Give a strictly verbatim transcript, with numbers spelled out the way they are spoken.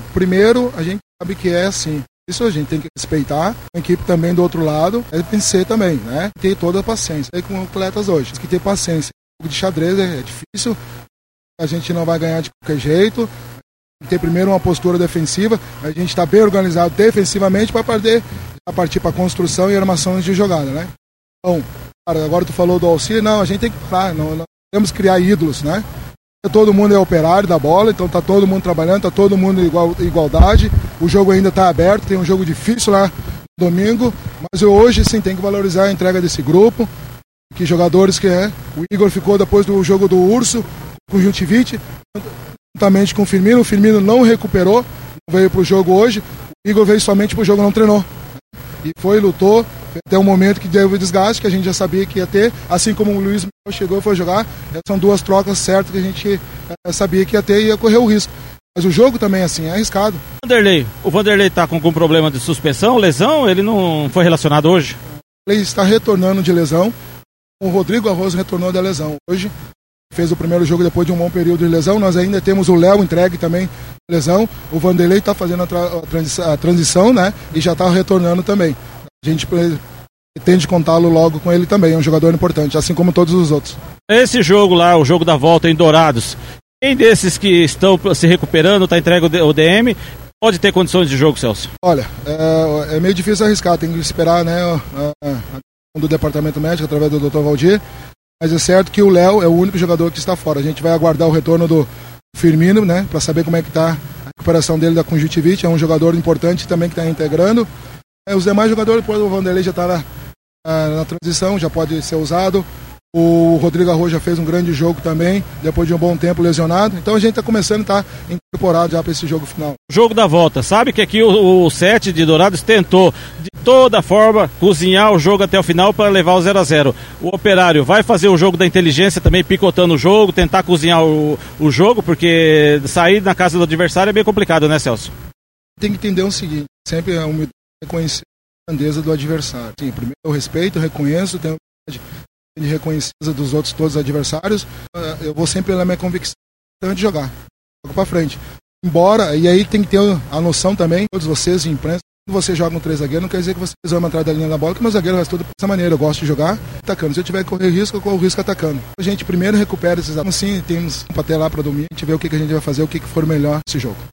primeiro, a gente sabe que é assim. Isso a gente tem que respeitar. A equipe também do outro lado é vencer também, né? Ter toda a paciência. Aí com atletas hoje, tem que ter paciência. O jogo de xadrez é difícil, a gente não vai ganhar de qualquer jeito. Tem que ter primeiro uma postura defensiva, a gente está bem organizado defensivamente para poder partir para construção e armação de jogada, né? Então, cara, agora tu falou do auxílio, não, a gente tem que parar, não, não temos que criar ídolos, né? Todo mundo é operário da bola, então tá todo mundo trabalhando, tá todo mundo em igual, igualdade. O jogo ainda tá aberto, tem um jogo difícil lá no domingo, mas hoje sim tem que valorizar a entrega desse grupo. Que jogadores que é. O Igor ficou depois do jogo do Urso, com o Juntivite, juntamente com o Firmino. O Firmino não recuperou, não veio pro jogo hoje. O Igor veio somente pro jogo, não treinou. E foi, lutou, até um momento que deu o desgaste, que a gente já sabia que ia ter, assim como o Luiz chegou e foi jogar, são duas trocas certas que a gente é, sabia que ia ter e ia correr o risco. Mas o jogo também, assim, é arriscado. Vanderlei, o Vanderlei tá com algum problema de suspensão, lesão? Ele não foi relacionado hoje? Ele está retornando de lesão. O Rodrigo Arroz retornou da lesão hoje. Fez o primeiro jogo depois de um bom período de lesão. Nós ainda temos o Léo entregue também de lesão. O Vanderlei está fazendo a, tra- a, transição, a transição, né? E já está retornando também. A gente pretende contá-lo logo com ele também. É um jogador importante, assim como todos os outros. Esse jogo lá, o jogo da volta em Dourados, quem desses que estão se recuperando, está entregue o D M, pode ter condições de jogo, Celso? Olha, é, é meio difícil arriscar. Tem que esperar, né, a, a, do departamento médico através do doutor Valdir. Mas é certo que o Léo é o único jogador que está fora. A gente vai aguardar o retorno do Firmino, né, para saber como é que está a recuperação dele da conjuntivite. É um jogador importante também que está integrando. É, os demais jogadores, depois o Vanderlei já está na, na, na transição, já pode ser usado. O Rodrigo Arroz já fez um grande jogo também, depois de um bom tempo lesionado. Então a gente está começando a estar tá incorporado já para esse jogo final. Jogo da volta. Sabe que aqui o, o sete de Dourados tentou de toda forma cozinhar o jogo até o final para levar o zero a zero. O Operário vai fazer o jogo da inteligência também, picotando o jogo, tentar cozinhar o, o jogo, porque sair na casa do adversário é bem complicado, né, Celso? Tem que entender o seguinte, sempre é humildade reconhecer a grandeza do adversário. Sim, primeiro eu respeito, eu reconheço, tenho de reconhecida dos outros todos os adversários, eu vou sempre na minha convicção de jogar, jogo para frente. Embora, e aí tem que ter a noção também, todos vocês de imprensa, quando você joga um três zagueiro, não quer dizer que vocês vão atrás da linha da bola, que meu zagueiro faz tudo dessa maneira. Eu gosto de jogar atacando. Se eu tiver que correr risco, eu corro risco atacando. A gente primeiro recupera esses ataques. Sim, temos um paté lá para domingo, a gente vê o que, que a gente vai fazer, o que, que for melhor nesse jogo.